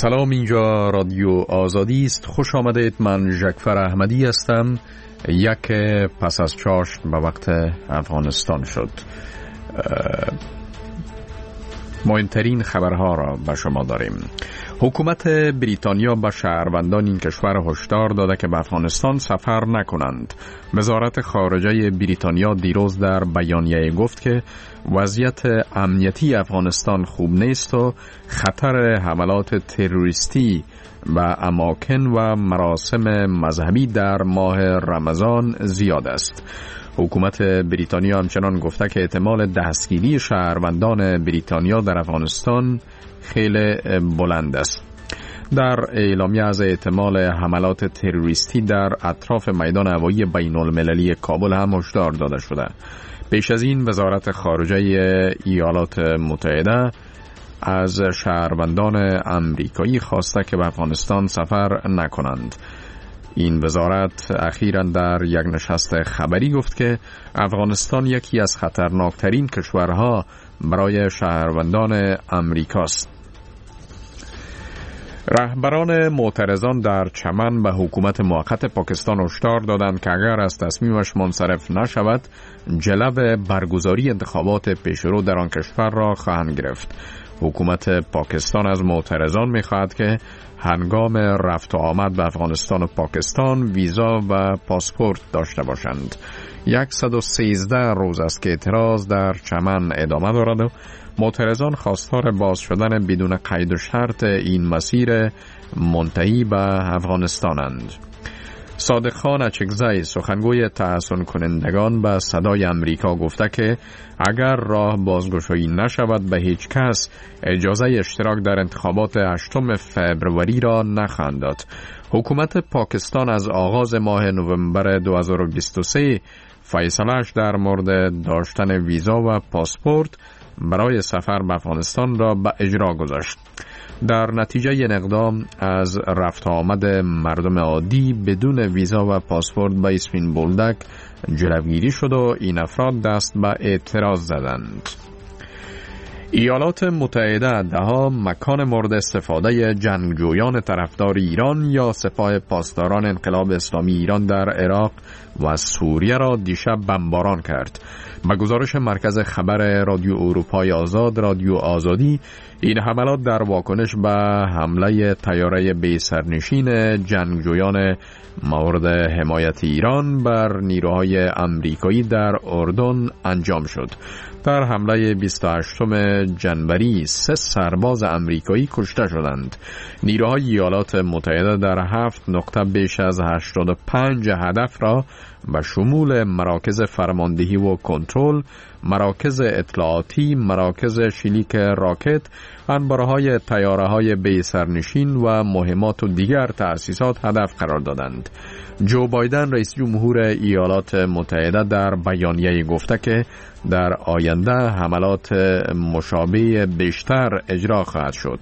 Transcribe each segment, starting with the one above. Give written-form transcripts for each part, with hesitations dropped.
سلام، اینجا رادیو آزادی است. خوش آمدید. من ژکفر احمدی هستم. یک پس از چاشت به وقت افغانستان شد. مهمترین خبرها را به شما داریم. حکومت بریتانیا به شهروندان این کشور هشدار داده که به افغانستان سفر نکنند. وزارت خارجه بریتانیا دیروز در بیانیه گفت که وضعیت امنیتی افغانستان خوب نیست و خطر حملات تروریستی و اماکن و مراسم مذهبی در ماه رمضان زیاد است. حکومت بریتانیا همچنان گفته که احتمال دستگیری شهروندان بریتانیا در افغانستان خیلی بلند است. در اعلامیه از احتمال حملات تروریستی در اطراف میدان هوایی بین المللی کابل هم هشدار داده شده. پیش از این وزارت خارجه ایالات متحده از شهروندان امریکایی خواسته که به افغانستان سفر نکنند. این وزارت اخیراً در یک نشست خبری گفت که افغانستان یکی از خطرناکترین کشورها برای شهروندان امریکاست. رهبران معترضان در چمن به حکومت موقت پاکستان هشدار دادند که اگر از تصمیمش منصرف نشود، جلو برگزاری انتخابات پیشرو در آن کشور را خواهند گرفت. حکومت پاکستان از معترضان می‌خواهد که هنگام رفت و آمد به افغانستان و پاکستان ویزا و پاسپورت داشته باشند. 113 روز است که اعتراض در چمن ادامه دارد و معترضان خواستار باز شدن بدون قید و شرط این مسیر منتهی به افغانستانند. صادق خان اچکزی سخنگوی تحسن کنندگان به صدای امریکا گفته که اگر راه بازگشایی نشود به هیچ کس اجازه اشتراک در انتخابات 8 فوریه را نخواهند داد. حکومت پاکستان از آغاز ماه نوامبر 2023 فیصله‌اش در مورد داشتن ویزا و پاسپورت برای سفر به افغانستان را به اجرا گذاشت. در نتیجه این اقدام از رفت آمد مردم عادی بدون ویزا و پاسپورت به اسفین بولدک جلوگیری شد و این افراد دست به اعتراض زدند. ایالات متحده دهها مکان مورد استفاده جنگجویان طرفدار ایران یا سپاه پاسداران انقلاب اسلامی ایران در عراق و سوریه را دیشب بمباران کرد. به گزارش مرکز خبر رادیو اروپای آزاد، رادیو آزادی، این حملات در واکنش به حمله طیاره بی سرنشین جنگجویان مورد حمایت ایران بر نیروهای آمریکایی در اردن انجام شد. در حمله 28 جنوری 3 سرباز آمریکایی کشته شدند. نیروهای ایالات متحده در 7 نقطه بیش از 85 هدف را به شمول مراکز فرماندهی و کنترل، مراکز اطلاعاتی، مراکز شلیک راکت، انبارهای طیاره‌های بی سرنشین و مهمات و دیگر تأسیسات هدف قرار دادند. جو بایدن رئیس جمهور ایالات متحده در بیانیه گفته که در آینده حملات مشابه بیشتر اجرا خواهد شد.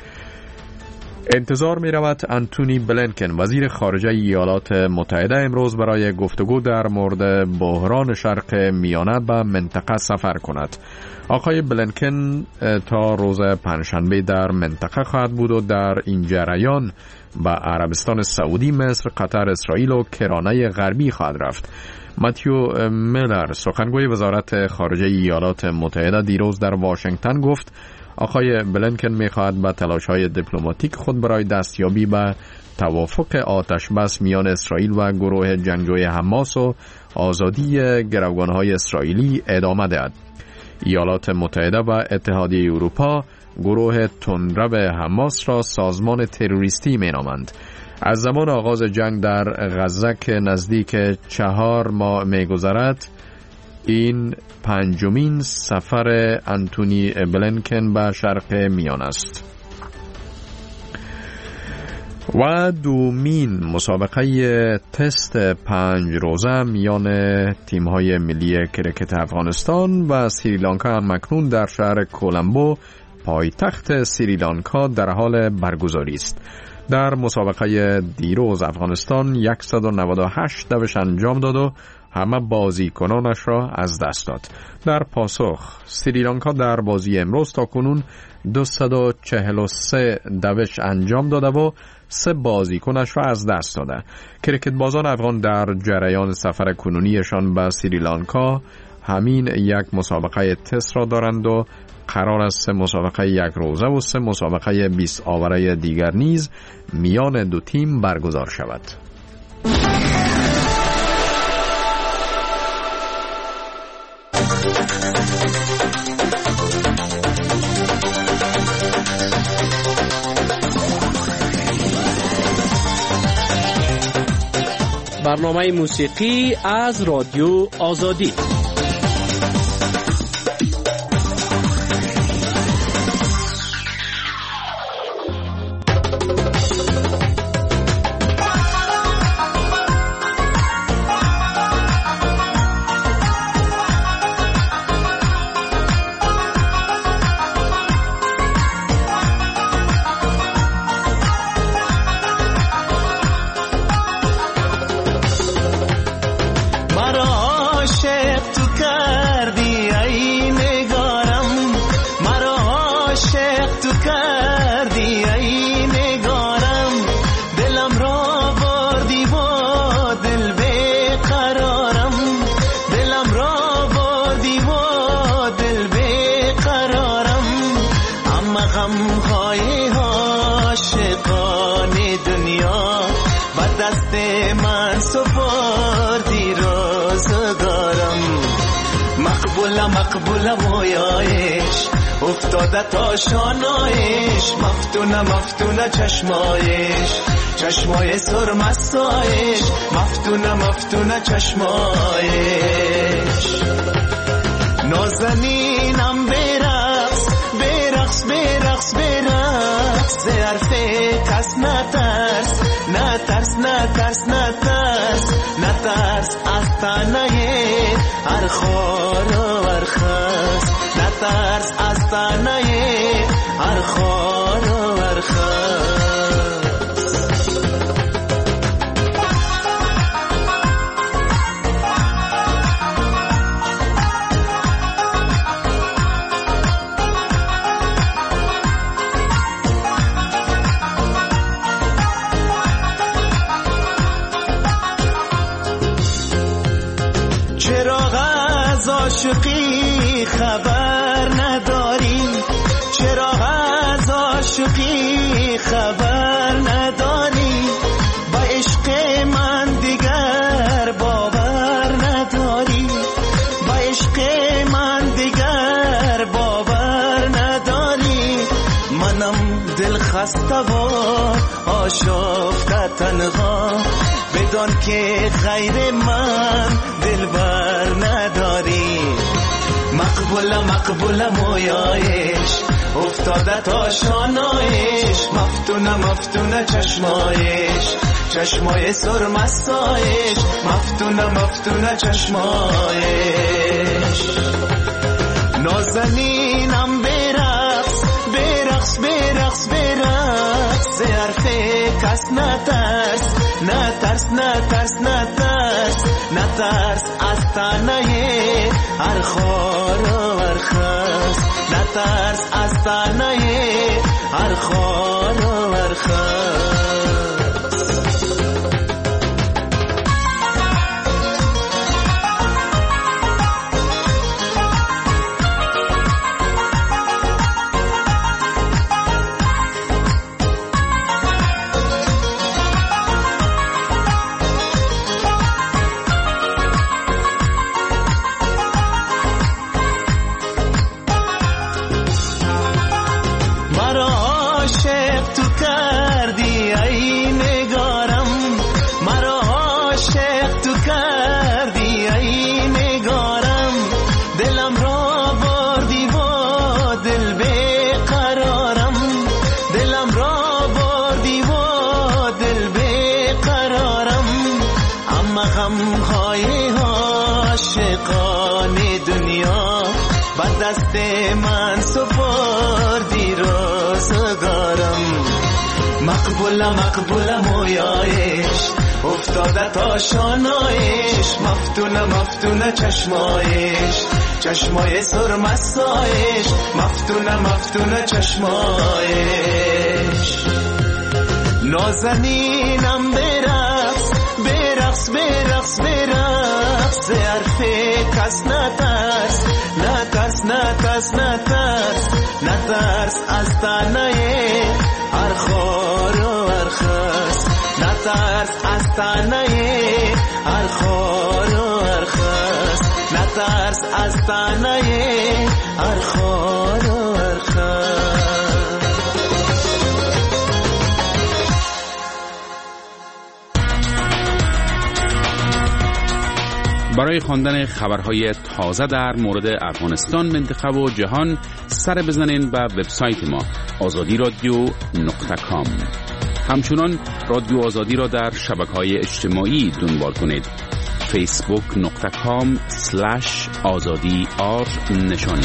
انتظار می رود انتونی بلینکن وزیر خارجه ایالات متحده امروز برای گفتگو در مورد بحران شرق میانه به منطقه سفر کند. آقای بلینکن تا روز پنجشنبه در منطقه خواهد بود و در این جریان به عربستان سعودی، مصر، قطر، اسرائیل و کرانه غربی خواهد رفت. متیو میلر سخنگوی وزارت خارجه ایالات متحده دیروز در واشنگتن گفت آقای بلینکن می‌خواهد با تلاش‌های دیپلماتیک خود برای دستیابی به توافق آتش بس میان اسرائیل و گروه جنگجوی حماس و آزادی گروگان‌های اسرائیلی ادامه دهد. ایالات متحده و اتحادیه اروپا گروه تندرو حماس را سازمان تروریستی می‌نامند. از زمان آغاز جنگ در غزه که نزدیک 4 ماه می‌گذرد، این 5مین سفر انتونی بلینکن به شرق میانه است. و 2مین مسابقه تست 5 روزه میان تیم‌های ملی کرکت افغانستان و سریلانکا هم مکنون در شهر کولمبو، پایتخت سریلانکا، در حال برگزاری است. در مسابقه دیروز افغانستان 198 دوش انجام داد و همه بازیکنانش را از دست داد. در پاسخ سریلانکا در بازی امروز تاکنون 243 دوش انجام داده و 3 بازیکنش را از دست داده. کریکت بازان افغان در جریان سفر کنونیشان به سریلانکا همین یک مسابقه تست را دارند و قرار است 3 مسابقه 1 روزه و 3 مسابقه 20 آوره دیگر نیز میان دو تیم برگزار شود. برنامه موسیقی از رادیو آزادی. مقبول مویایش افتاده تا شانایش، مفتونه چشمایش، چشمای سرمستایش، مفتونه چشمایش. نازنینم برقص ز حرف کس نترس از تنه هر خار و هر خس، نترس از تنه هر خار و هر خس. عاشقی خبر نداری، چرا از عاشقی خبر نداری، با عشق من دیگر باور نداری، با عشق من دیگر باور نداری. منم دل خسته و آشفته تنها، بدان که غیر من دلبر نداری. مقبول مویایش افتاده تا شانایش، مفتونه چشمایش، چشمای سرمستایش، مفتونه چشمایش. نازنینم برقص ز حرف کس نترس از تنه هر خار و هر خس، نترس از تنه هر خار و هر خس. دست من سپردی روزگارم. مقبول مویایش افتاده تا شانایش، مفتونه مفتونه چشمایش، چشمای سرمستایش، مفتونه مفتونه چشمایش. نازنینم برقص برقص برقص برقص، حرف کس نترس نترس نترس نترس نترس از تنه هر خار و هر خس، نترس از تنه هر خار و هر خس، نترس از تنه هر خار و هر خس. برای خواندن خبرهای تازه در مورد افغانستان، منطقه و جهان سر بزنین به وبسایت ما azadiradio.com. همچنان رادیو آزادی را در شبکه‌های اجتماعی دنبال کنید. facebook.com/azadi_r نشانی.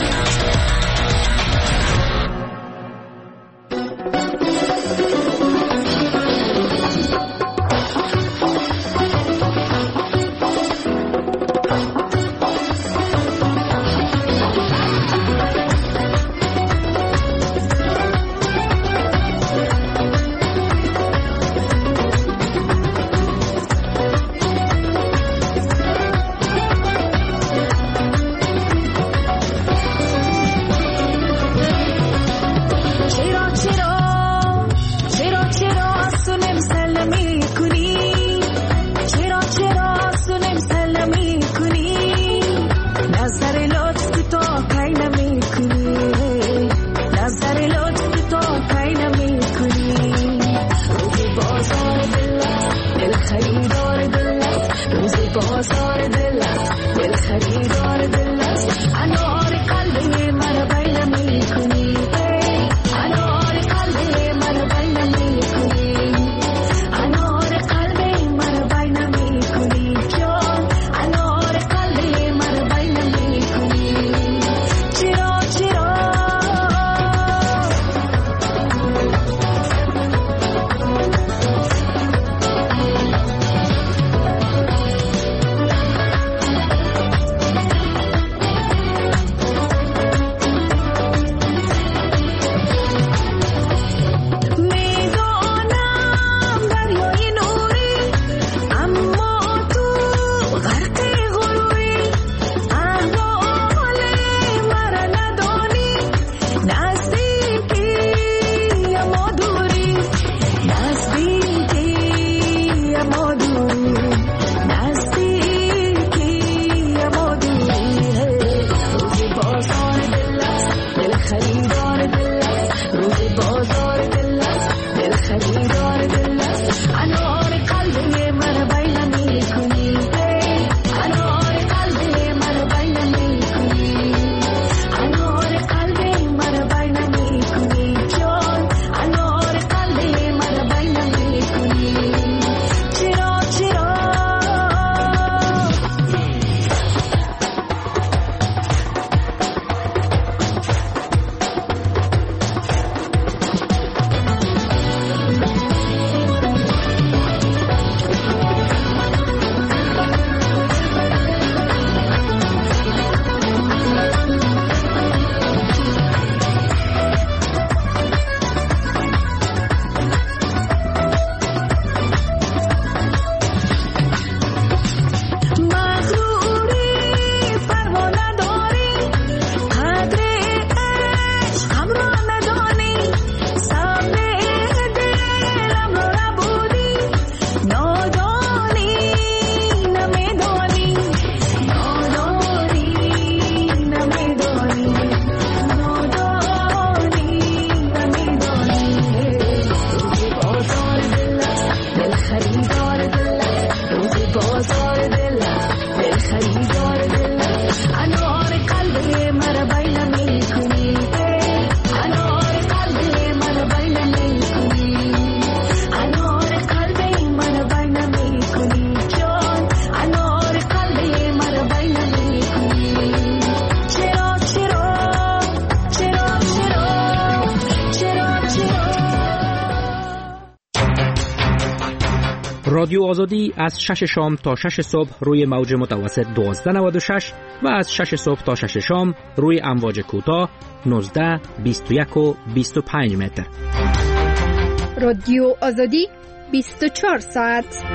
رادیو آزادی از 6 شام تا 6 صبح روی موج متوسط 1296 و از 6 صبح تا 6 شام روی امواج کوتاه 19، 21 و 25 متر. رادیو آزادی 24 ساعت.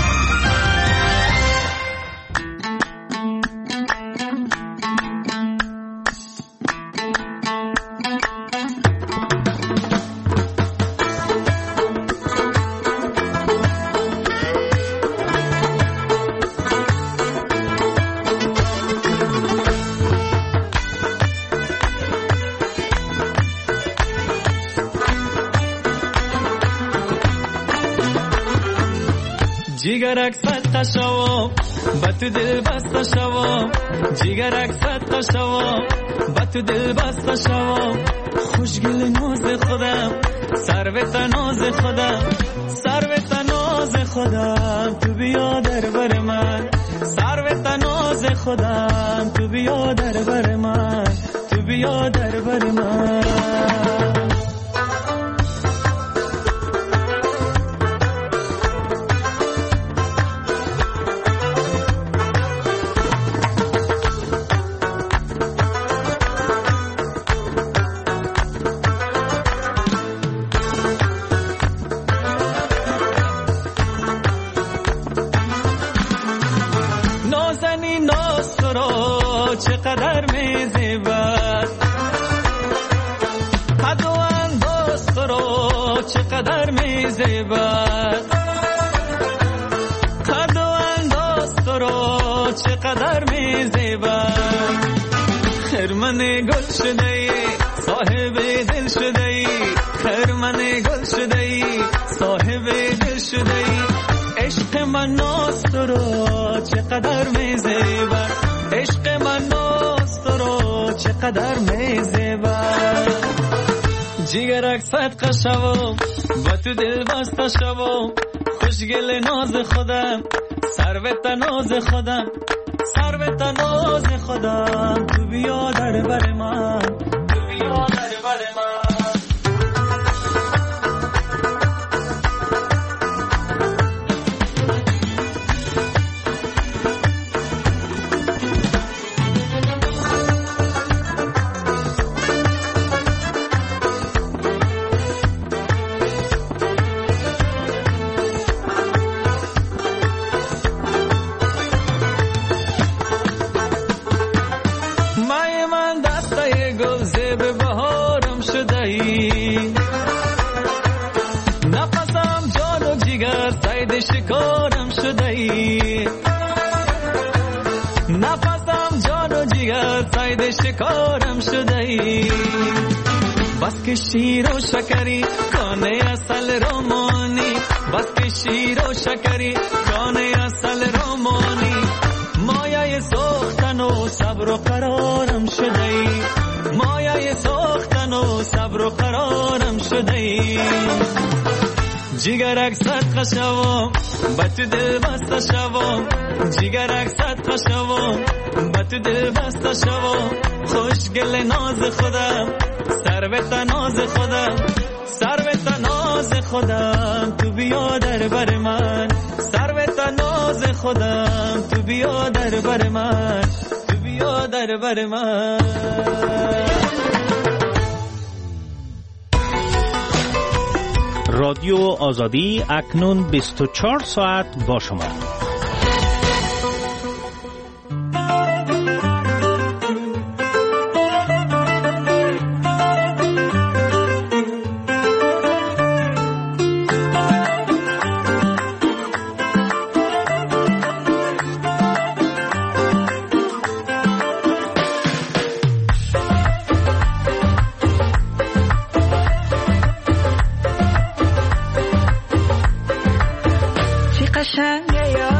جیگرک صدقه شوام با تو دل بسته شوام، جیگرک صدقه شوام با تو دل بسته شوام، خوشگل ناز خودم سروت ناز خودم، سروت ناز خودم تو بیا در بر من، سروت ناز خودم تو بیا در بر من، تو بیا در بر من. چقدر میزیبد قد و انداز تو رو، چقدر میزیبد قد و انداز تو رو، چقدر میزیبد. خرمن گل شده ای صاحب دل شده ای، خرمن گل شده ای صاحب دل شده ای. عشق من ناز تو رو چقدر میزیبد، عشق من ناز تو رو چقدر میزیبد. جیگرک صدقه شوام با تو دل بسته شوام، خوشگل ناز خودم سروت ناز خودم، سروت ناز خودم تو بیا در بر من، تو بیا در بر من. نفسم جان و جگر صید شکارم شده ای، نفسم جان و جگر صید شکارم شده ای. بس که شیر و شکری کانه اصل رومانی، بس که شیر و شکری کانه اصل رومانی. مایه سوختن و صبر و قرارم شده ای، مایه سوختن و صبر و قرارم شده ای. جیگرک صدقه شوام با تو دل بسته شوام، جیگرک صدقه شوام با تو دل بسته شوام. خوشگل ناز خودم سروت ناز خودم، سروت ناز خودم تو بیا در بر من، سروت ناز خودم تو بیا در بر من، تو بیا در بر من. رادیو آزادی اکنون 24 ساعت با شما. قشنگه یا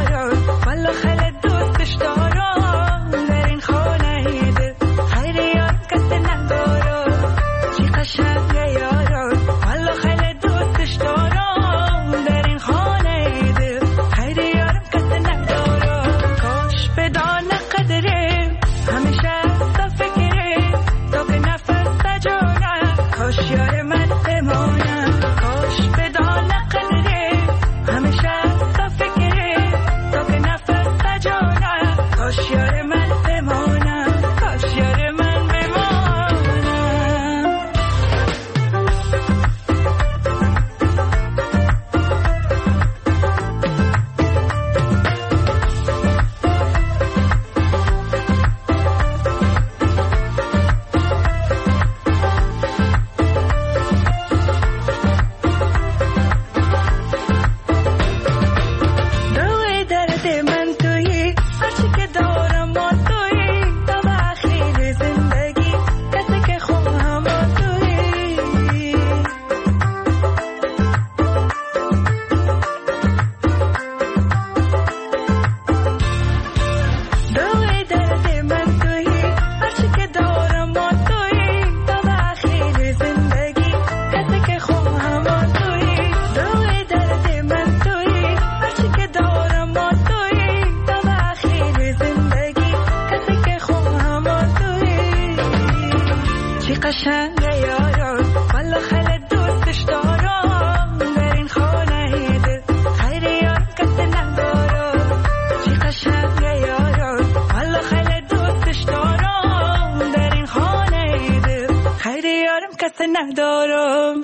قشنگه یارم والا خیلی دوستش دارم در این خانه دل خیلی یارم کسی ندارم چی قشنگه یارم والا خیلی دوستش دارم در این خانه دل خیلی یارم کسی ندارم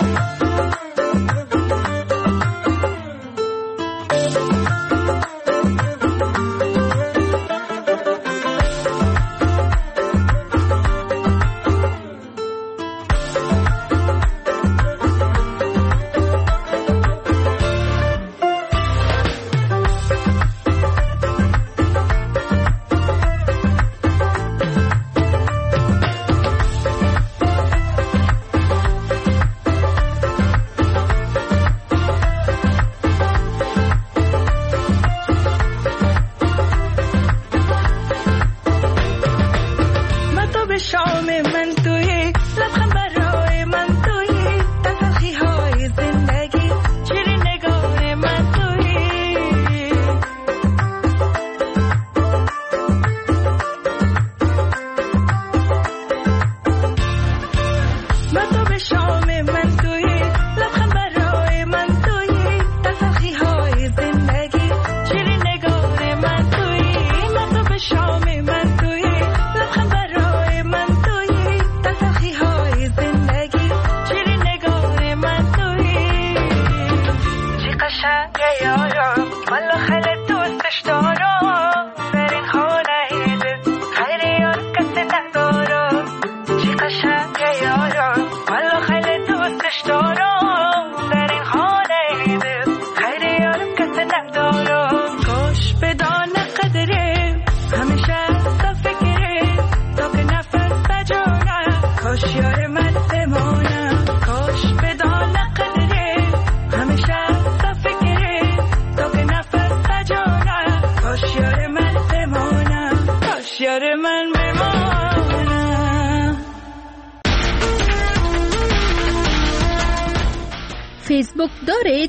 فیسبوک دارید؟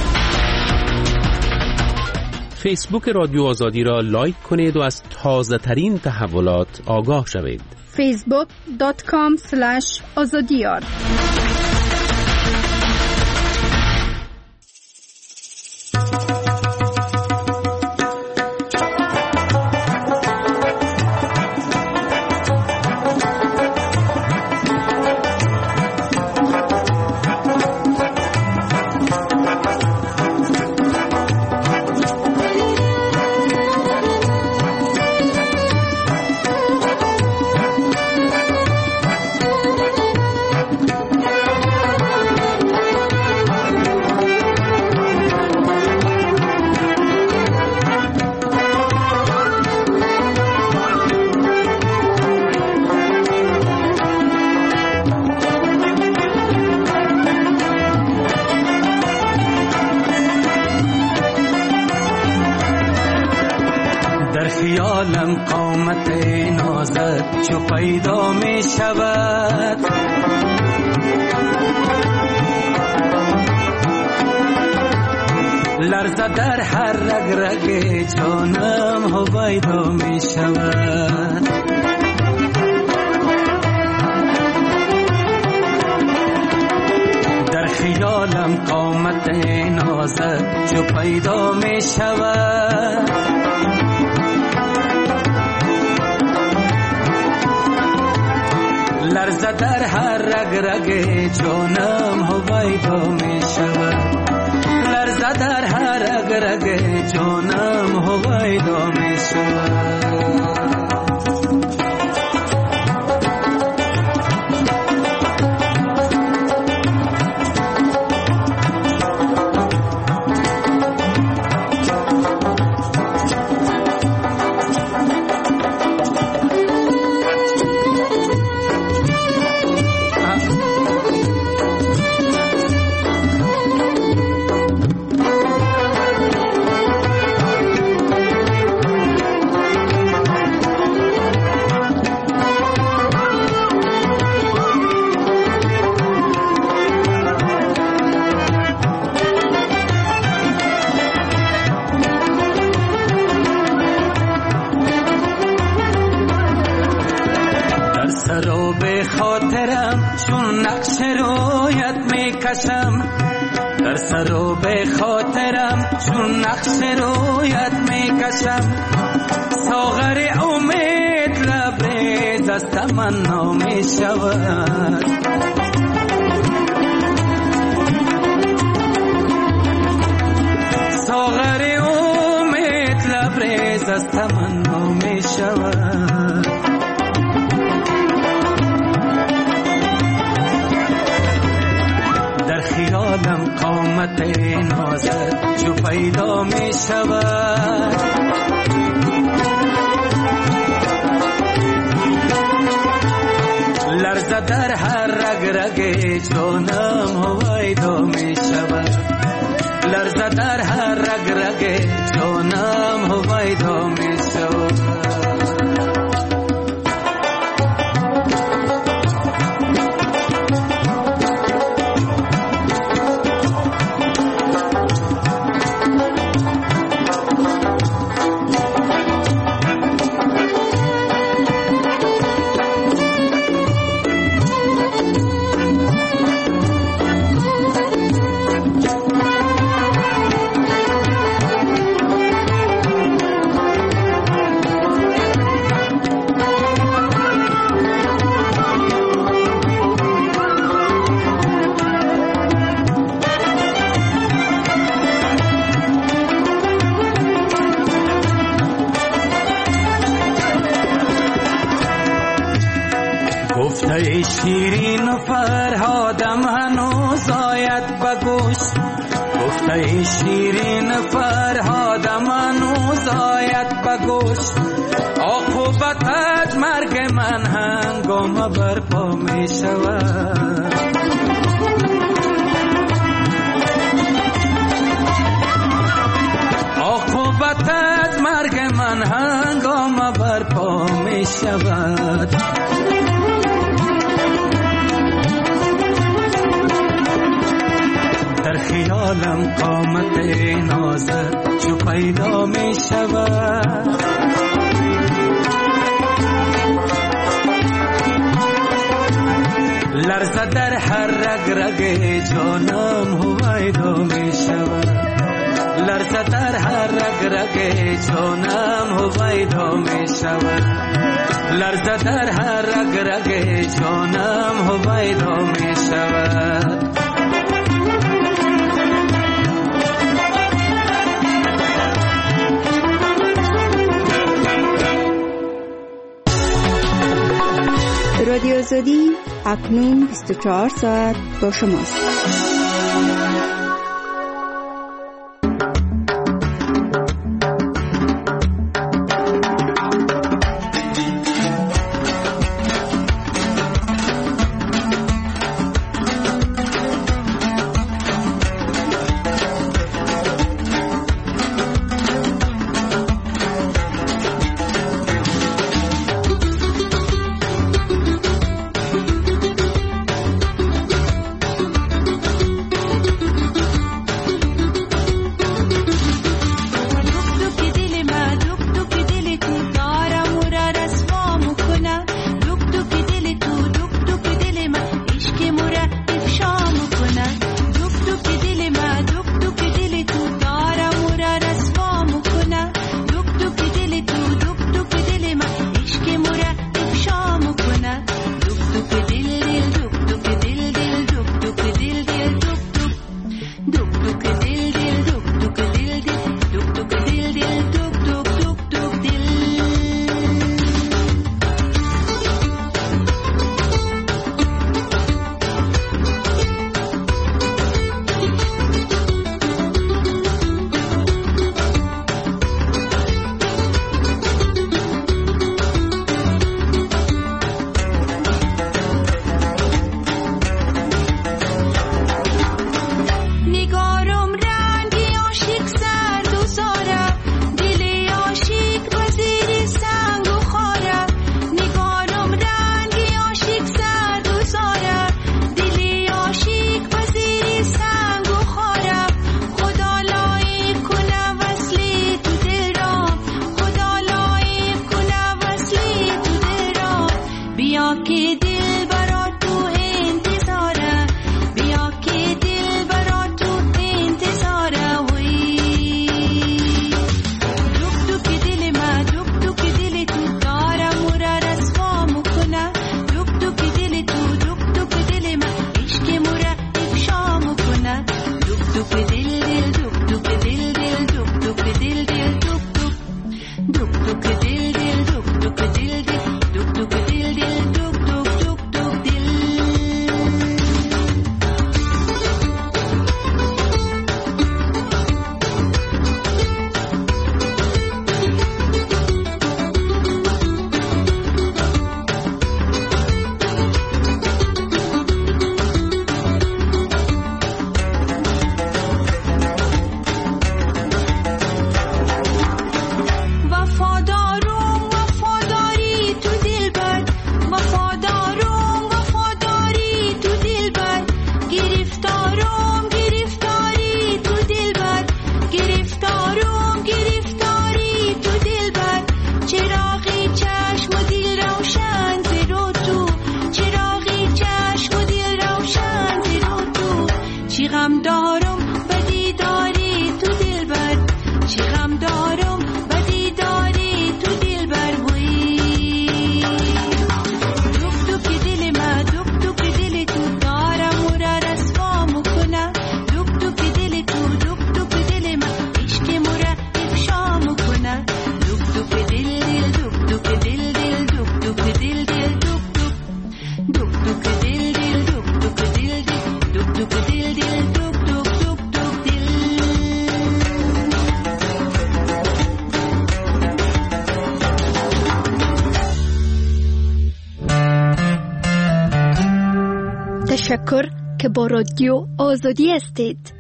فیسبوک رادیو آزادی را لایک کنید و از تازه ترین تحولات آگاه شوید. facebook.com/azadiyar خیالم قامت نازت چو پیدا می شود لرزه در هر رگ رگ جانم هویدا می شود در خیالم قامت نازت چو پیدا می شود لرزه در هر رگ رگ جانم هویدا می شود لرزه در هر رگ رگ جانم هویدا می شود سر و به خاطرم چون نقش رویت میکشم، در سر و به خاطرم چون نقش رویت میکشم. ساغر امید لبریز از تمنا میشود، ساغر امید لبریز از تمنا میشود. در خیالم قامت نازت جو پیدا می شود، لرزه در هر رگ رگ جانم هویدا می شود، لرزه در هر رگ رگ جانم هویدا می شود. گفته شیرین و فرهادم هنوز آید بگوش، گفته شیرین فرهادم هنوز آید بگوش. عاقبت مرگ من هنگام برپا می شود، عاقبت مرگ من هنگام برپا می شود. در خیالم قامت نازت جو پیدا می شود، لرزه در هر رگ رگ جانم هویدا می شود، لرزه در هر رگ رگ جانم هویدا می شود، لرزه در هر رگ رگ جانم هویدا می شود. رادیو آزادی اکنون 24 ساعت با شماست. بیا که دل برا تو انتظاره بیا که دل برا تو انتظاره وی دوک دوک دل ما دوک دوک دل تو دارم و را رسوا مکنه دوک دوک دل تو دوک دوک دل ما عشق مرا افشا مکنه دوک دوک دل دل دوک دوک دل دل دوک دوک دل دل دوک دوک دوک دوک دل دل دوک دوک دل دل دوک دوک دل دل دوک دوک دوک دوک دل وفادارم وفاداری تو دلبر وفادارم وفاداری تو دلبر گرفتارم گرفتاری تو دلبر گرفتارم گرفتاری تو دلبر چراغی چشم و دل روشن برو تو چراغی چشم و دل روشن برو تو چی غم دارم بدی داری تو دلبر چی غم دارم بدی داری تو دلبر وی دوک دوک دل ما دوک دوک دل تو دارم و را رسوا مکنه دوک دوک دل تو دوک دوک دل ما عشق مرا افشا مکنه دوک دوک دل دل دوک دوک دل دل دوک دوک دل دل دوک دوک دوک دوک دل دل دوک دوک دل دل دوک دوک دل دل دوک دوک دوک دوک دل تشکر که با رادیو آزادی هستید.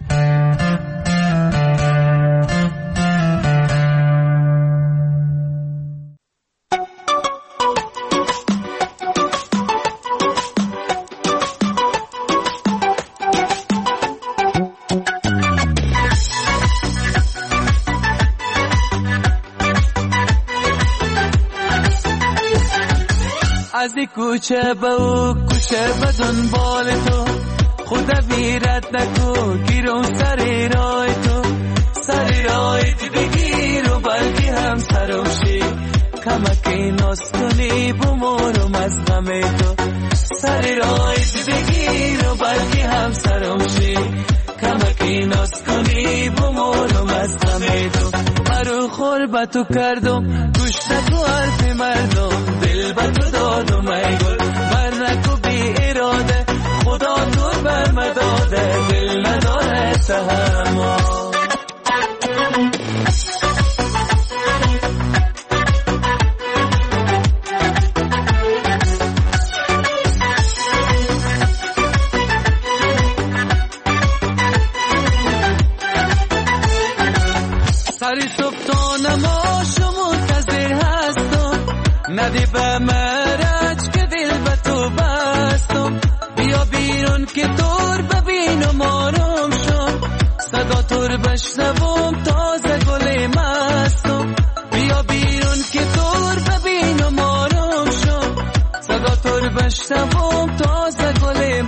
از این کوچه به او کوچه به دنبال تو خدا بیرد نکو گیرم سر راه تو سر راه دی بگیر و بلکه هم سرمشی کمکی ناز کنی بمورم از غم تو سر راه دی بگیر و بلکه هم سرمشی کمکی ناز کنی بمورم از غم تو مرو خور با تو کردم گوش نکو حرف مردم دل با تو دادم ای گل بر نکو بی اراده خدا تو بر مداده دل نداره تحمل سری صبح تا نماز منتظر هستم ندی به مرج که دل به تو بستم بیا بیرون که دور ببینم آرام شم صدا تور بشنوم تازه گل مستم بیا بیرون که دور ببینم آرام شم صدا تور بشنوم تازه گل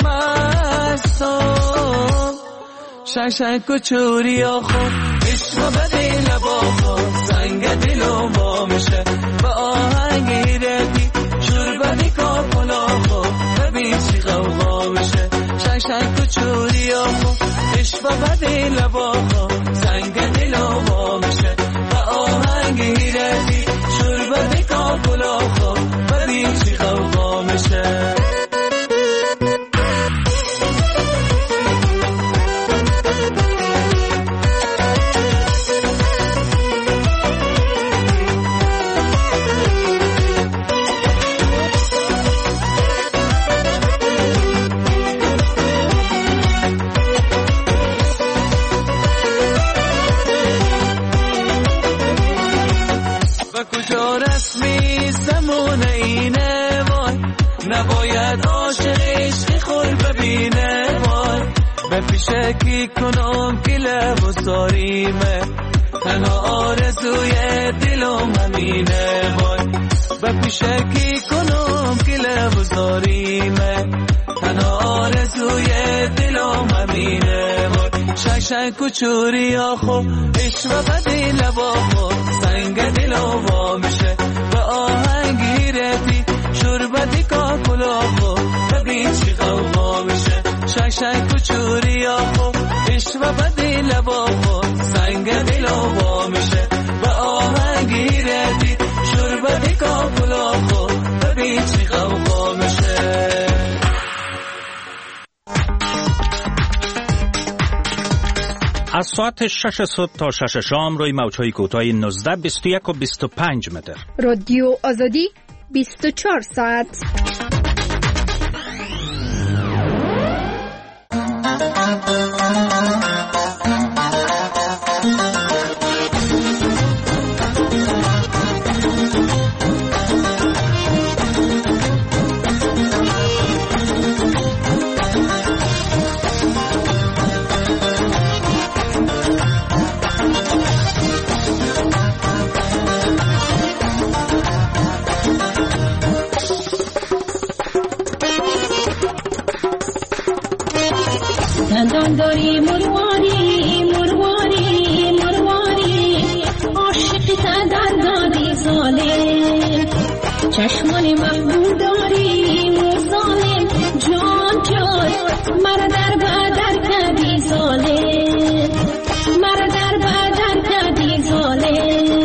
مستم شنگ و چوری آخو عشق بدی لباخو سنگ دلو با میشه با آهنگی ردی شور بدی کاپلاخو ببین چی غوغا میشه شنگ و چوری آخو عشق بدی لباخو سنگ دلو با میشه با آهنگی ردی شور بدی کاپلاخو ببین چی غوغا میشه کجا رسمی زمان اینه وای نباید عاشق عشق خور ببینه وای به پیشه کی کنم که لب و ساریمه تنها آرزوی دلم همینه وای به پیشه کی کنم که لب و شک و چوری آخو عشق و بدی لباخو سنگ دل و میشه به آهنگیرتی شربتی کاکلاخو ببین چی غوغا میشه شک و چوری آخو عشق و بدی لباخو سنگ دل و میشه به آهنگیرتی شربتی کاکلاخو ببین چی غوغا میشه. از ساعت 6 صبح تا 6 شام روی موج‌های کوتاه 19 21 و 25 متر. رادیو آزادی 24 ساعت. دندان داری مرواری مرواری مرواری عاشق دندان داری ظالم چشمان محبوب داری ظالم جان جان مرا در بدر کردی ظالم مرا در بدر کردی ظالم.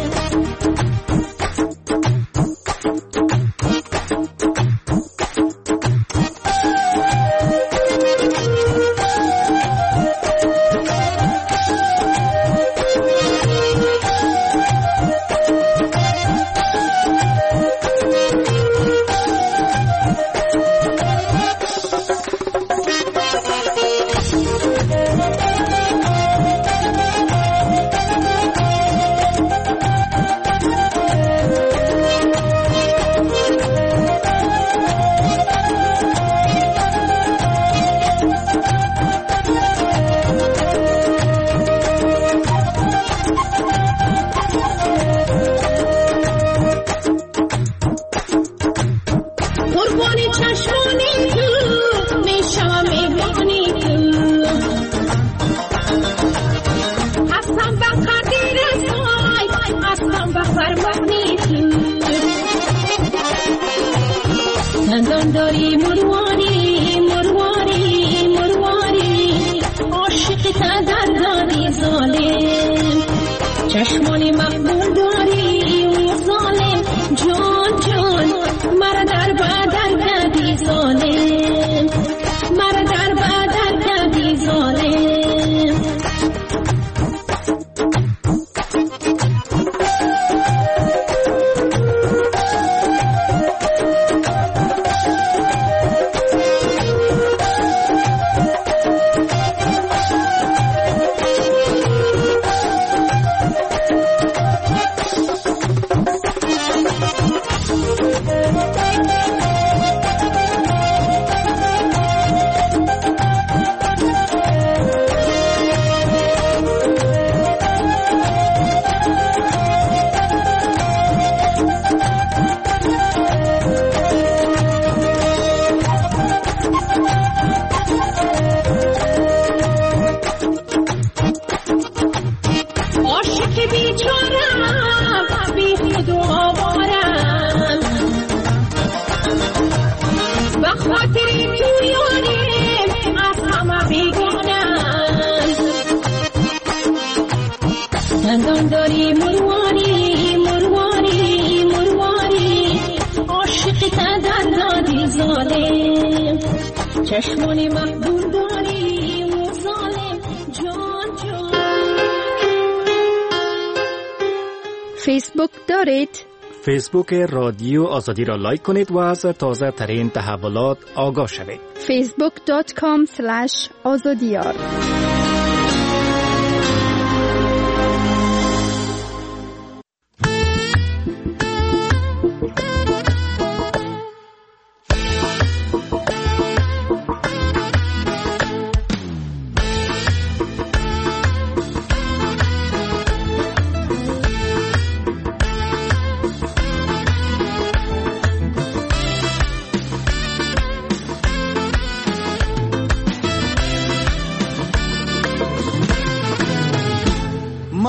دندان داری مرواری مرواری مرواری عاشق دندان داری ظالم چشمان مقبول داری ظالم جان جان مرا در بدر کردی ظالم مرا در بدر کردی ظالم. دندان داری مرواری مرواری مرواری عاشق دندان داری ظالم چشمان محبوب داری ظالم جان جان. فیسبوک دارید؟ فیسبوک رادیو آزادی را لایک کنید و از تازه ترین تحولات آگاه شوید. facebook.com/azadiyar.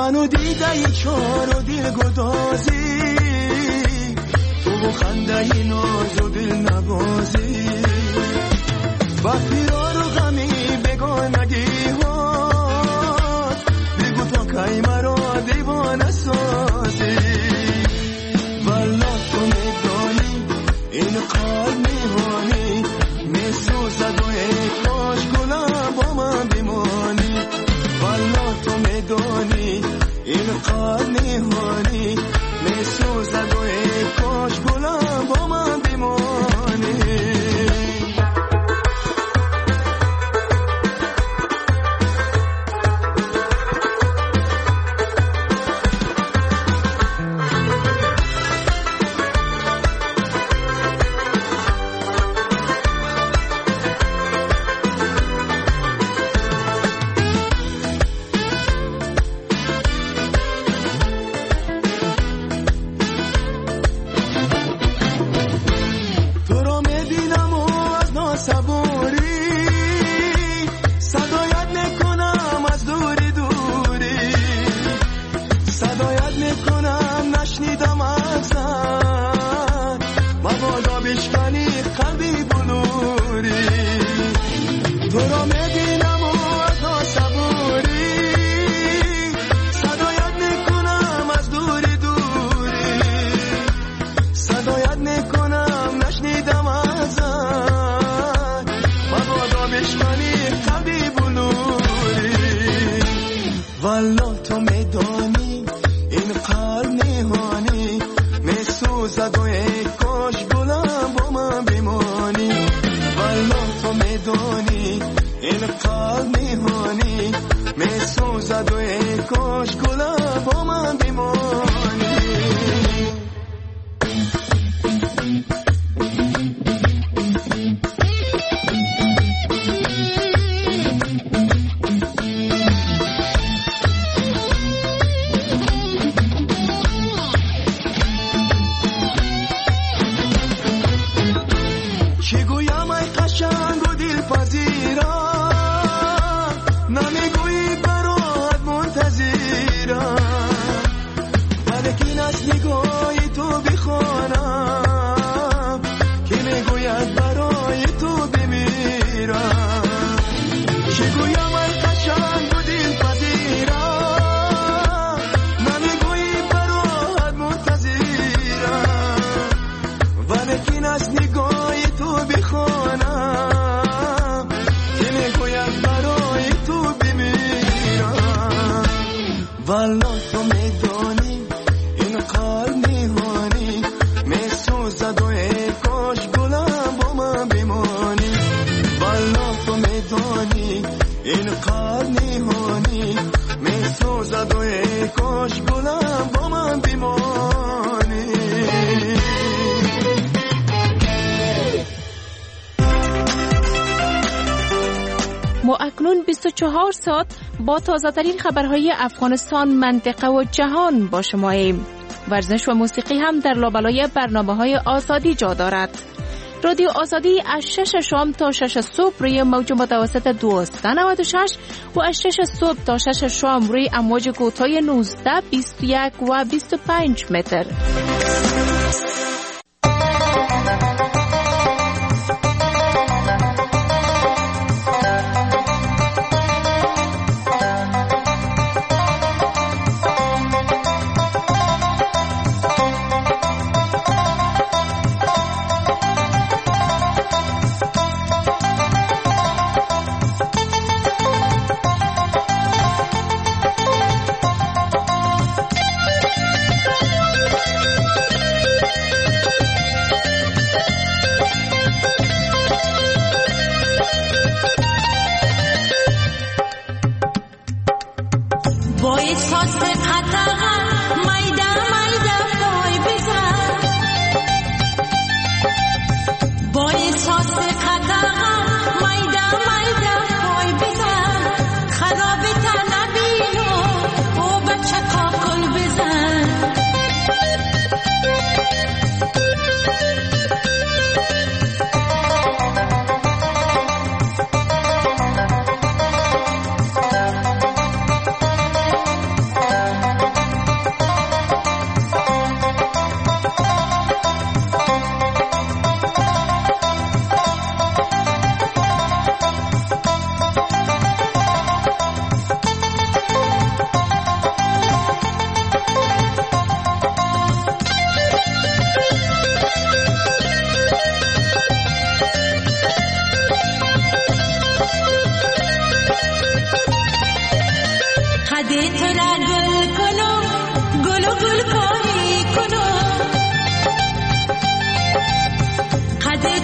منو دیده ای چار و دل گدازی تو خنده ای ناز و دل نبازی با پیرار و غمی بگانگی ها بگو تا که مرا دیوانه سازی والا تو میدانی این قلب میهانی میسوزد و ای کاش گلم با من بمانی والا تو میدانی این قلب میهانی میسوزد و ای کاش گلم با من بمانی والا تو میدانی این قلب نهانی میسوزد و ای کاش گلم با من بمانی والا تو میدانی این قلب نهانی میسوزد و ای کاش گلم با من بمانی والا تو میدانی این قلب نهانی میسوزد و ای کاش گلم با من بمانی والا تو میدانی این قلب نهانی میسوزد و ای کاش گلم با من بمانی ما اکنون 24 ساعت با تازه‌ترین خبرهای افغانستان، منطقه و جهان با شماییم. ورزش و موسیقی هم در لابلای برنامه‌های آزادی جا دارد. رادیو آزادی از 6 شام تا 6 صبح روی موج متوسط 1296 و از 6 صبح تا 6 شام روی امواج کوتاه 19، 21 و 25 متر.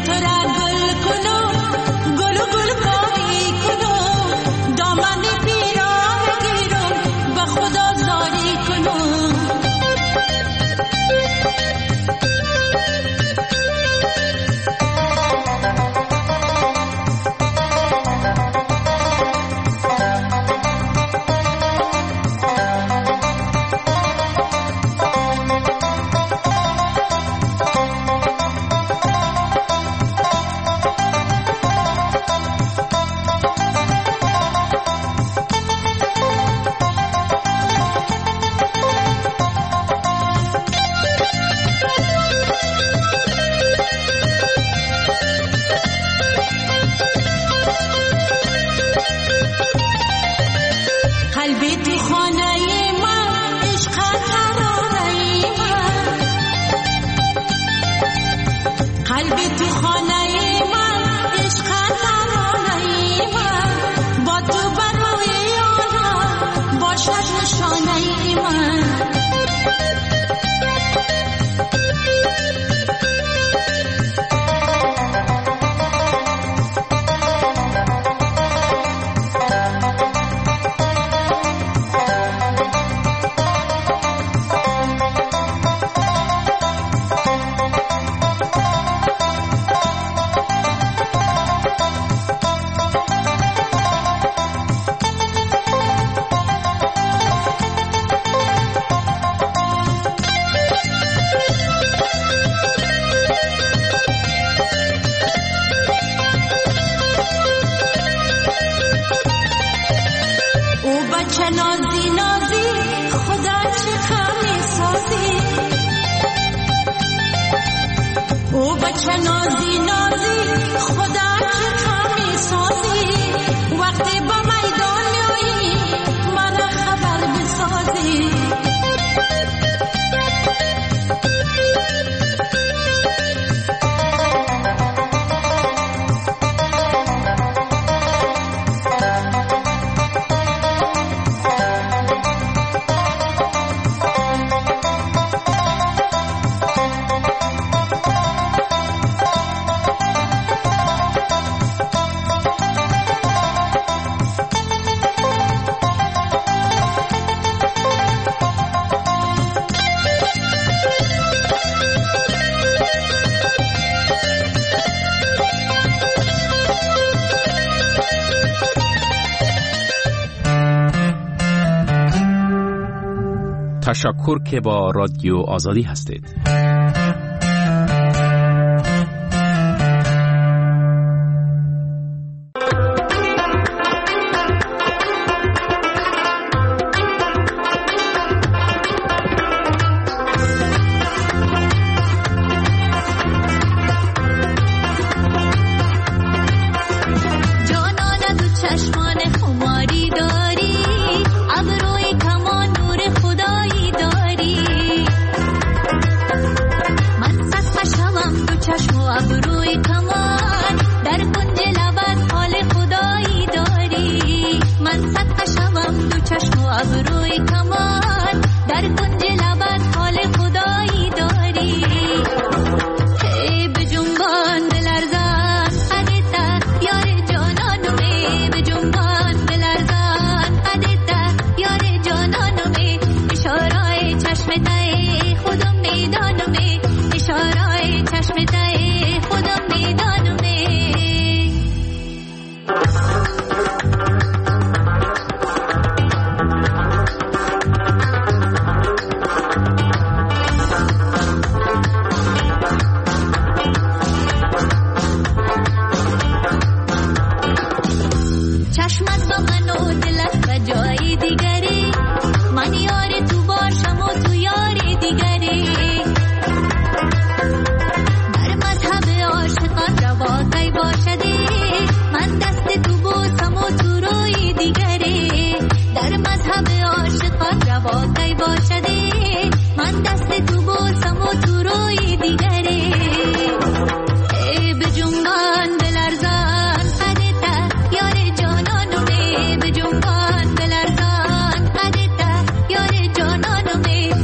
تشکر که با رادیو آزادی هستید.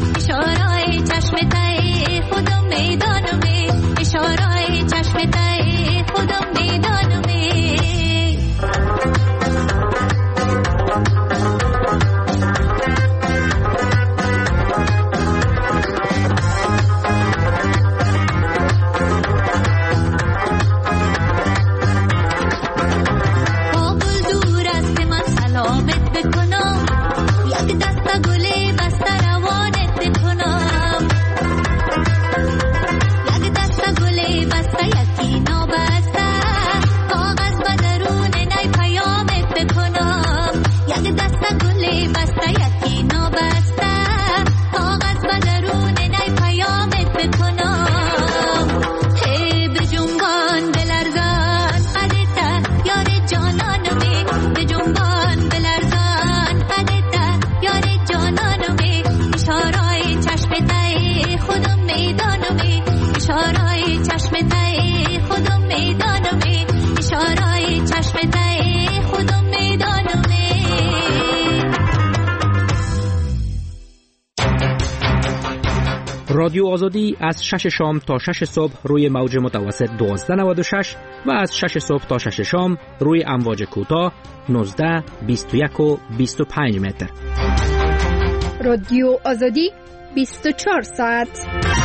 چشم تای ای خودم میدانم اشاره چشم ای خودم میدانم. رادیو آزادی از 6 شام تا 6 صبح روی موج متوسط 1296 و از 6 صبح تا 6 شام روی امواج کوتاه 19 21 و 25 متر. رادیو آزادی 24 ساعت.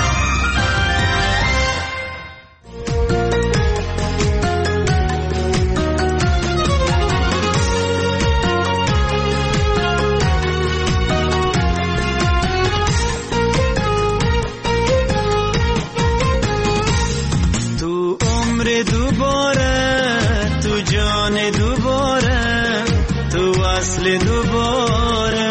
دوباره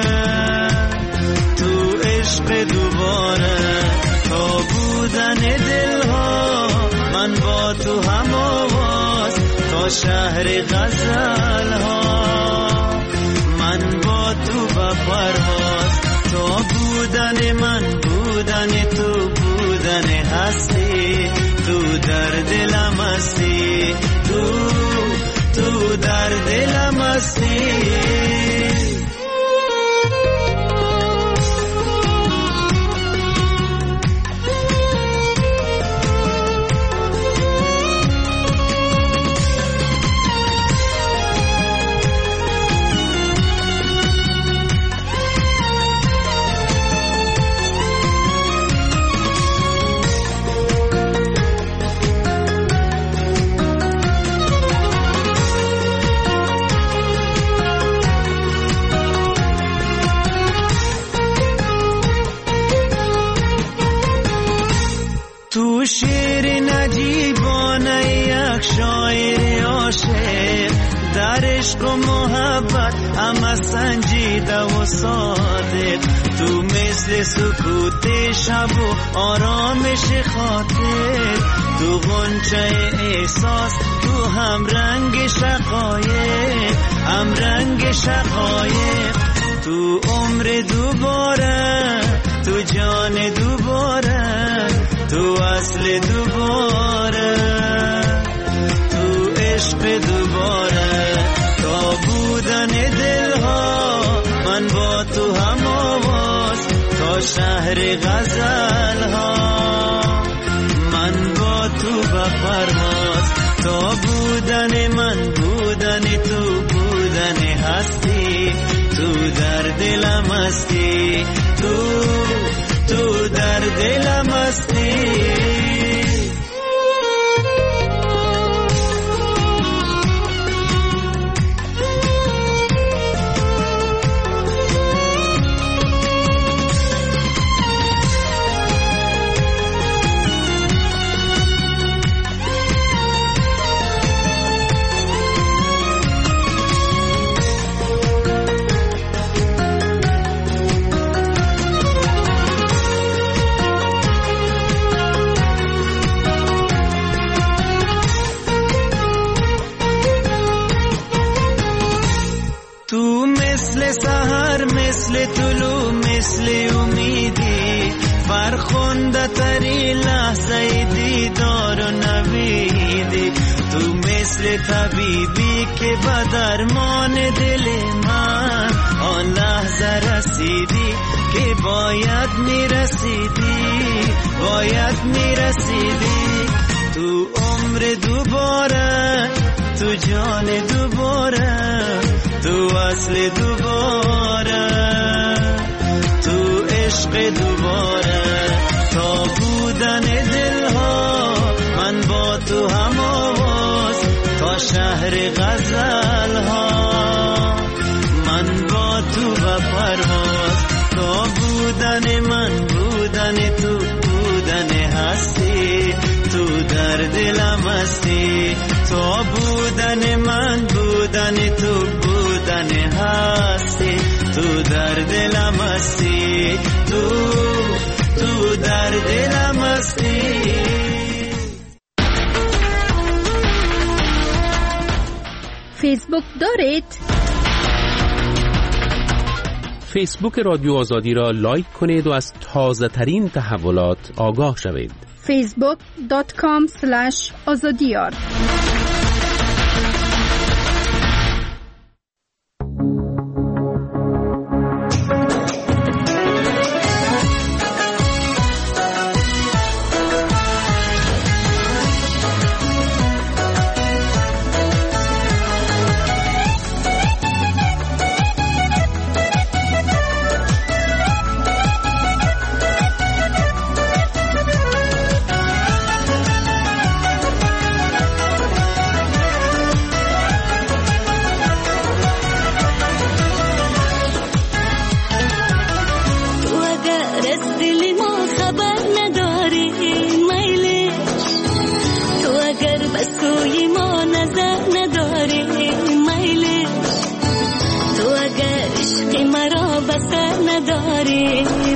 تو عشق دوباره تا بودن دلها من با تو هم آواز تا شهر غزل ها من با تو با پرواز تا بودن من بودن تو بودن هستی تو در دلم هستی تو در دلم هستی. تو شعر نجیبانه یک شاعر عاشق در عشق و محبت همه سنجیده و صادق تو مثل سکوت شب و آرامش خاطر تو غنچه احساس تو هم رنگ شقایق هم رنگ شقایق تو عمر دوباره تو جان دوباره تو اصل دوباره تو عشق دوباره تا بودن دلها من با تو هم آواز تا شهر غزل ها من با تو با پرواز تا بودن من بودن تو بودن هستی تو در دلم هستی تو در دلم هستی. مثل طلوع مثل امیدی فرخنده تری لحظه دیدار و نویدی تو مثل طبیبی که به درمان دل من آن لحظه رسیدی که باید میرسیدی تو عمر دوباره تو جان دوباره تو اصل دوباره تو عشق دوباره تا بودن دلها من با تو هم آواز تا شهر غزل ها من با تو و پرواز تا بودن من بودن تو بودن هستی تو در دلم هستی تا بودن من بودن تو بودن هستی تو در دلم هستی تو در دلم هستی. فیسبوک دارید؟ فیسبوک رادیو آزادی را لایک کنید و از تازه ترین تحولات آگاه شوید. facebook.com/azadiyar. نداری